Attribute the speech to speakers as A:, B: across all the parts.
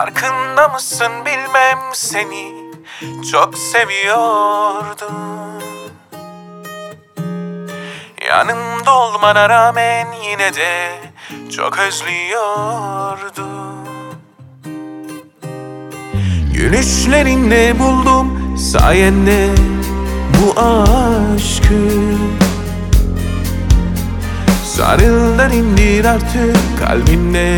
A: Farkında mısın bilmem, seni çok seviyordum. Yanımda olmana rağmen yine de çok özlüyordum. Gülüşlerinde buldum sayende bu aşkı. Sarıldan indir artık kalbimde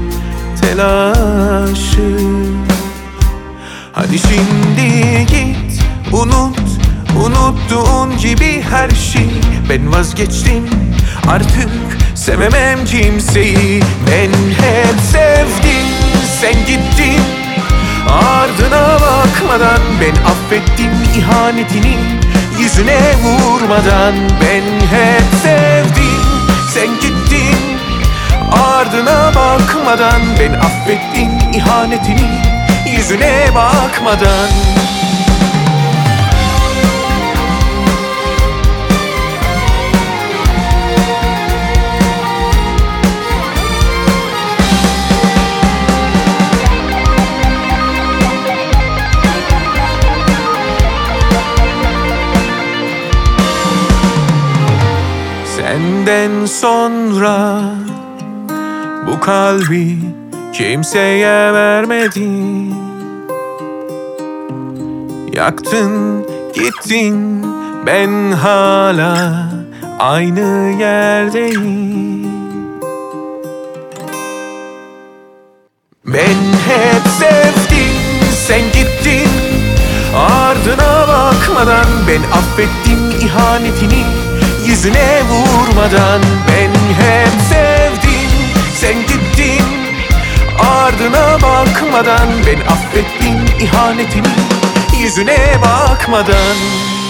A: telaşı. Hadi şimdi git, unuttuğun gibi her şey. Ben vazgeçtim, artık sevemem kimseyi. Ben hep sevdim, sen gittin ardına bakmadan. Ben affettim ihanetini yüzüne vurmadan. Ben hep sevdim, sen gittin ardına bakmadan. Ben affettim ihanetini yüzüne bakmadan. Senden sonra bu kalbi kimseye vermedim. Yaktın gittin, ben hala aynı yerdeyim. Ben hep sevdim, sen gittin ardına bakmadan. Ben affettim ihanetini yüzüne vurmadan. Ben hep sevdim, sen gittin ardına bakmadan. Ben affettim ihanetini yüzüne bakmadan.